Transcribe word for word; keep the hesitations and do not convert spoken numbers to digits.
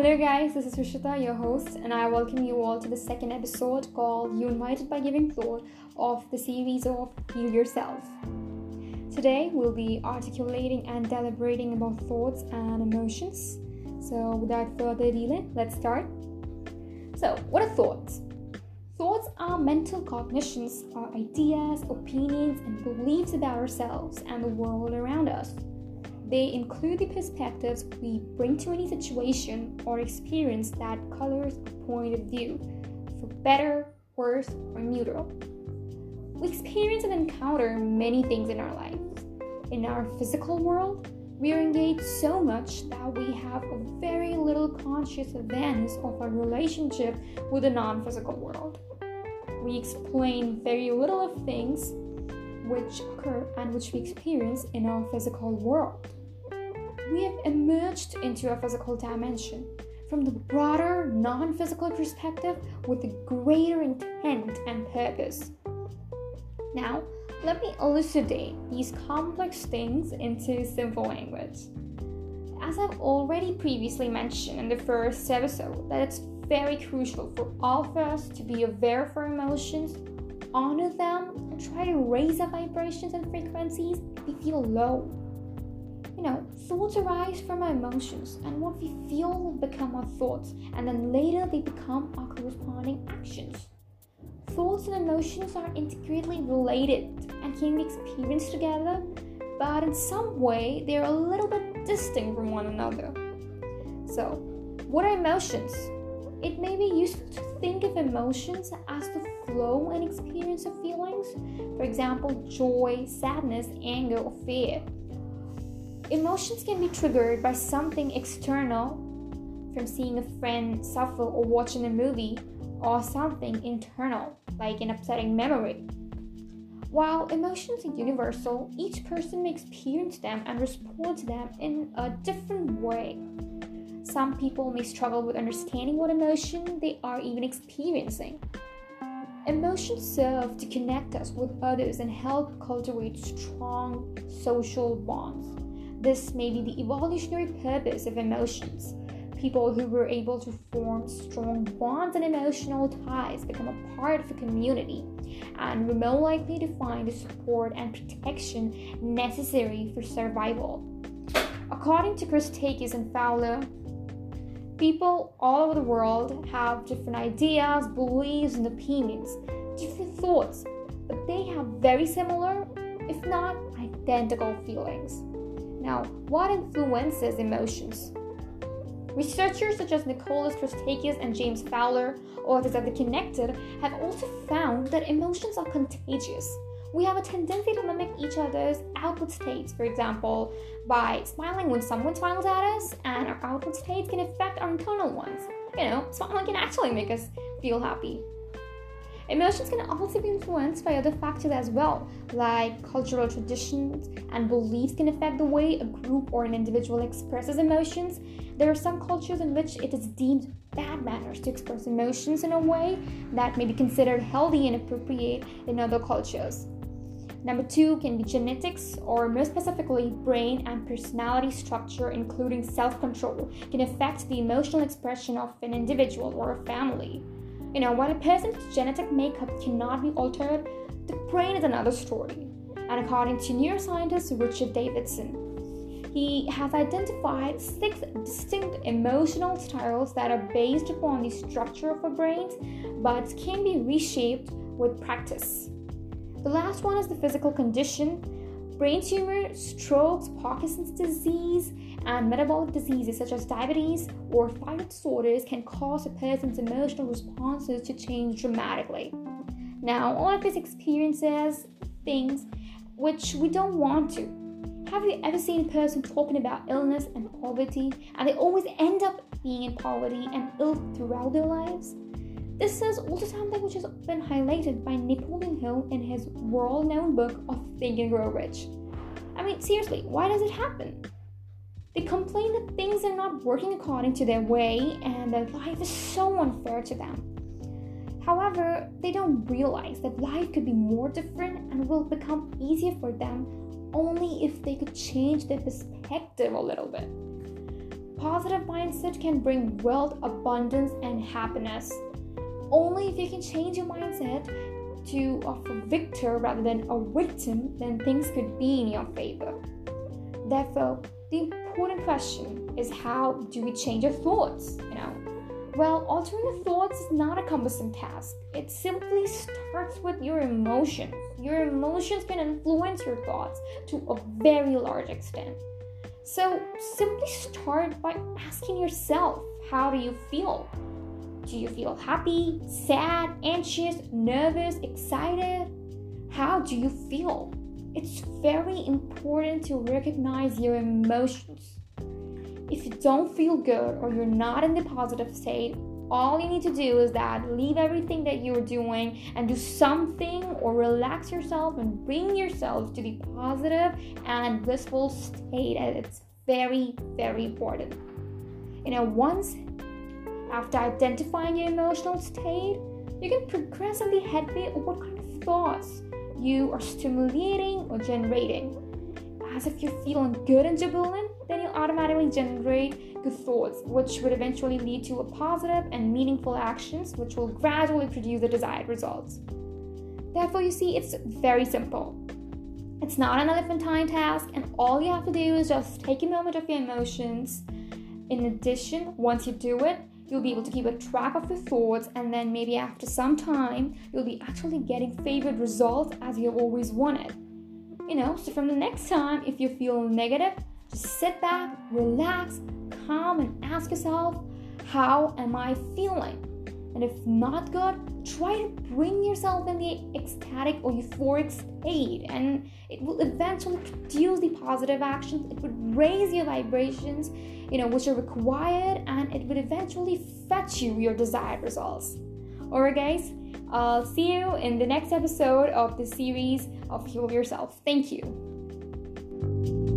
Hello guys, this is Rishita, your host, and I welcome you all to the second episode called You Invited by Giving Thought of the series of Heal Yourself. Today we'll be articulating and deliberating about thoughts and emotions. So without further delay, let's start. So what are thoughts? Thoughts are mental cognitions, are ideas, opinions, and beliefs about ourselves and the world around us. They include the perspectives we bring to any situation or experience that colors a point of view, for better, worse, or neutral. We experience and encounter many things in our lives. In our physical world, we are engaged so much that we have a very little conscious awareness of our relationship with the non-physical world. We explain very little of things which occur and which we experience in our physical world. We have emerged into a physical dimension from the broader non-physical perspective with a greater intent and purpose. Now, let me elucidate these complex things into simple language. As I've already previously mentioned in the first episode, that it's very crucial for all of us to be aware of our emotions, honor them, and try to raise our vibrations and frequencies if we feel low. You know, thoughts arise from our emotions, and what we feel will become our thoughts, and then later they become our corresponding actions. Thoughts and emotions are intricately related and can be experienced together, but in some way they are a little bit distinct from one another. So, what are emotions? It may be useful to think of emotions as the flow and experience of feelings, for example, joy, sadness, anger, or fear. Emotions can be triggered by something external, from seeing a friend suffer or watching a movie, or something internal, like an upsetting memory. While emotions are universal, each person may experience them and respond to them in a different way. Some people may struggle with understanding what emotion they are even experiencing. Emotions serve to connect us with others and help cultivate strong social bonds. This may be the evolutionary purpose of emotions. People who were able to form strong bonds and emotional ties become a part of a community and were more likely to find the support and protection necessary for survival. According to Christakis and Fowler, people all over the world have different ideas, beliefs, and opinions, different thoughts, but they have very similar, if not identical, feelings. Now, what influences emotions? Researchers such as Nicholas Christakis and James Fowler, authors of The Connected, have also found that emotions are contagious. We have a tendency to mimic each other's output states, for example, by smiling when someone smiles at us, and our output states can affect our internal ones. You know, smiling can actually make us feel happy. Emotions can also be influenced by other factors as well, like cultural traditions and beliefs can affect the way a group or an individual expresses emotions. There are some cultures in which it is deemed bad manners to express emotions in a way that may be considered healthy and appropriate in other cultures. Number two can be genetics, or more specifically, brain and personality structure, including self-control, can affect the emotional expression of an individual or a family. You know, while a person's genetic makeup cannot be altered, the brain is another story. And according to neuroscientist Richard Davidson, he has identified six distinct emotional styles that are based upon the structure of our brains, but can be reshaped with practice. The last one is the physical condition. Brain tumor, strokes, Parkinson's disease, and metabolic diseases such as diabetes or thyroid disorders can cause a person's emotional responses to change dramatically. Now, all of these experiences, things which we don't want to. Have you ever seen a person talking about illness and poverty, and they always end up being in poverty and ill throughout their lives? This is also something which has been highlighted by Napoleon Hill in his world-known book of Think and Grow Rich. I mean, seriously, why does it happen? They complain that things are not working according to their way and that life is so unfair to them. However, they don't realize that life could be more different and will become easier for them only if they could change their perspective a little bit. positive mindset can bring wealth, abundance, and happiness. Only if you can change your mindset to of a victor rather than a victim, then things could be in your favor. Therefore, the important question is, how do we change our thoughts? You know, well, altering your thoughts is not a cumbersome task. It simply starts with your emotions. Your emotions can influence your thoughts to a very large extent. So simply start by asking yourself, how do you feel? Do you feel happy, sad, anxious, nervous, excited? How do you feel? It's very important to recognize your emotions. If you don't feel good or you're not in the positive state, all you need to do is that leave everything that you're doing and do something, or relax yourself and bring yourself to the positive and blissful state. And it's very, very important. You know, once after identifying your emotional state, you can progressively headway on what kind of thoughts you are stimulating or generating. As if you're feeling good and jubilant, then you'll automatically generate good thoughts, which would eventually lead to a positive and meaningful actions, which will gradually produce the desired results. Therefore, you see, it's very simple. It's not an elephantine task, and all you have to do is just take a moment of your emotions. In addition, once you do it, you'll be able to keep a track of your thoughts, and then maybe after some time, you'll be actually getting favored results as you have always wanted. You know, so from the next time, if you feel negative, just sit back, relax, calm, and ask yourself, how am I feeling? And if not good, try to bring yourself in the ecstatic or euphoric state, and it will eventually produce the positive actions. It would raise your vibrations, you know, which are required, and it would eventually fetch you your desired results. Alright guys, I'll see you in the next episode of the series of Heal Yourself. Thank you.